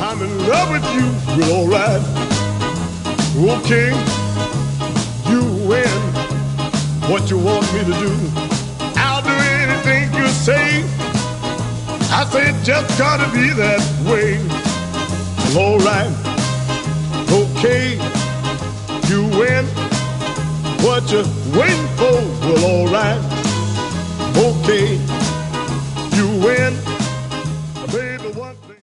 I'm in love with you. Well, all right. Okay, you win. What you want me to do? I'll do anything you say. I say it just gotta be that way. Well, all right. Okay, you win. What you waiting for? Well, all right. Okay, you win.